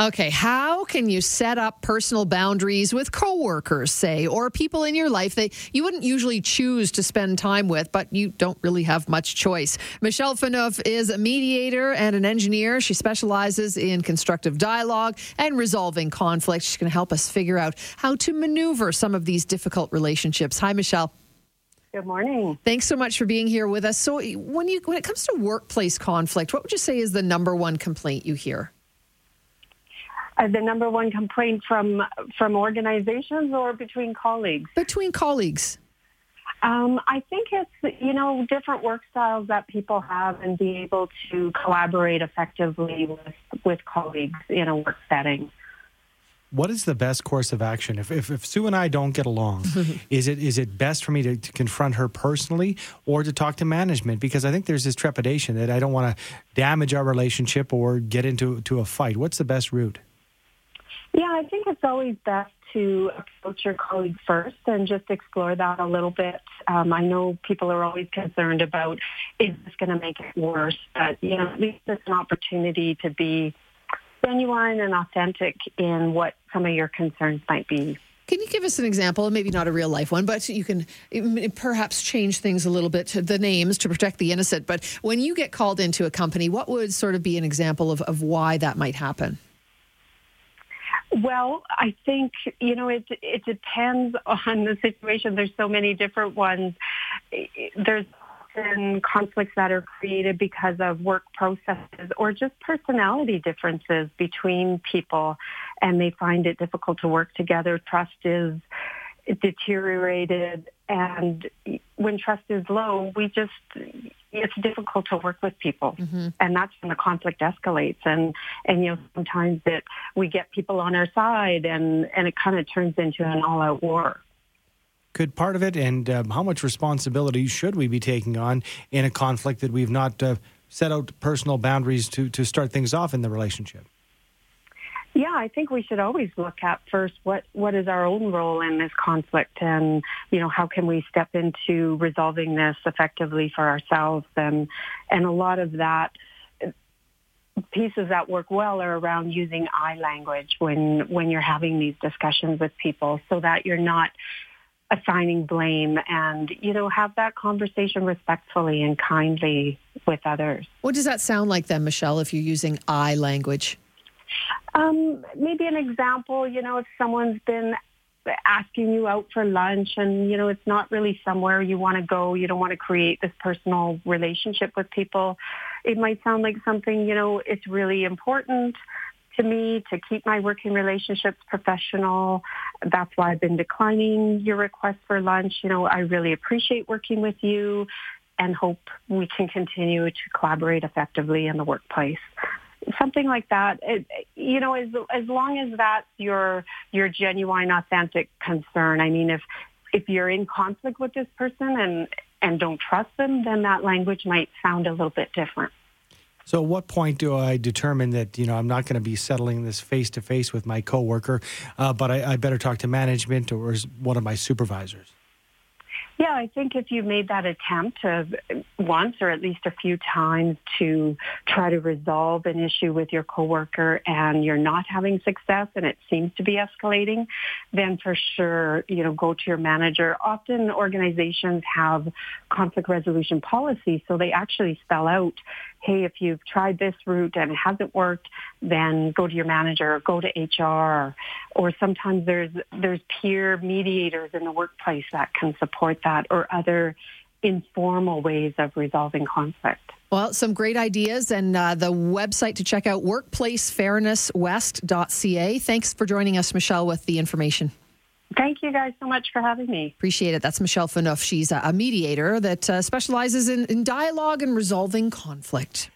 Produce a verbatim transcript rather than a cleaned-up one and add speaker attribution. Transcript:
Speaker 1: Okay, how can you set up personal boundaries with coworkers, say, or people in your life that you wouldn't usually choose to spend time with, but you don't really have much choice? Michelle Phaneuf is a mediator and an engineer. She specializes in constructive dialogue and resolving conflict. She's going to help us figure out how to maneuver some of these difficult relationships. Hi, Michelle.
Speaker 2: Good morning.
Speaker 1: Thanks so much for being here with us. So when you when it comes to workplace conflict, what would you say is the number one complaint you hear?
Speaker 2: Uh, the number one complaint from from organizations or between colleagues?
Speaker 1: Between colleagues.
Speaker 2: Um, I think it's, you know, different work styles that people have and being able to collaborate effectively with, with colleagues in a work setting.
Speaker 3: What is the best course of action? If, if, if Sue and I don't get along, is it is it best for me to, to confront her personally or to talk to management? Because I think there's this trepidation that I don't want to damage our relationship or get into to a fight. What's the best route?
Speaker 2: Yeah, I think it's always best to approach your colleague first and just explore that a little bit. Um, I know people are always concerned about, is this going to make it worse? But, you know, at least it's an opportunity to be genuine and authentic in what some of your concerns might be.
Speaker 1: Can you give us an example, maybe not a real life one, but you can perhaps change things a little bit, to the names to protect the innocent. But when you get called into a company, what would sort of be an example of, of why that might happen?
Speaker 2: Well, I think, you know, it it depends on the situation. There's so many different ones. There's often conflicts that are created because of work processes or just personality differences between people, and they find it difficult to work together. Trust is deteriorated, and when trust is low, we just, it's difficult to work with people. Mm-hmm. And that's when the conflict escalates. And, and, you know, sometimes it, we get people on our side and, and it kind of turns into an all-out war.
Speaker 3: Could part of it, and um, how much responsibility should we be taking on in a conflict that we've not uh, set out personal boundaries to, to start things off in the relationship?
Speaker 2: Yeah, I think we should always look at first what, what is our own role in this conflict, and, you know, how can we step into resolving this effectively for ourselves. And, and a lot of that, pieces that work well are around using I language when, when you're having these discussions with people, so that you're not assigning blame, and, you know, have that conversation respectfully and kindly with others.
Speaker 1: What does that sound like then, Michelle, if you're using I language?
Speaker 2: Um, maybe an example, you know, if someone's been asking you out for lunch and, you know, it's not really somewhere you want to go, you don't want to create this personal relationship with people, it might sound like something, you know, it's really important to me to keep my working relationships professional. That's why I've been declining your request for lunch. You know, I really appreciate working with you and hope we can continue to collaborate effectively in the workplace. Something like that. It, you know, as as long as that's your your genuine, authentic concern. I mean, if if you're in conflict with this person and and don't trust them, then that language might sound a little bit different.
Speaker 3: So at what point do I determine that, you know, I'm not going to be settling this face-to-face with my coworker, uh, but I, I better talk to management or one of my supervisors?
Speaker 2: Yeah, I think if you made that attempt of once or at least a few times to try to resolve an issue with your coworker and you're not having success and it seems to be escalating, then for sure, you know, go to your manager. Often organizations have conflict resolution policies, so they actually spell out, hey, if you've tried this route and it hasn't worked, then go to your manager or go to H R. Or sometimes there's there's peer mediators in the workplace that can support that, or other informal ways of resolving conflict.
Speaker 1: Well, some great ideas, and uh, the website to check out, workplace fairness west dot c a. Thanks for joining us, Michelle, with the information.
Speaker 2: Thank you guys so much for having me.
Speaker 1: Appreciate it. That's Michelle Phaneuf. She's a mediator that uh, specializes in, in dialogue and resolving conflict.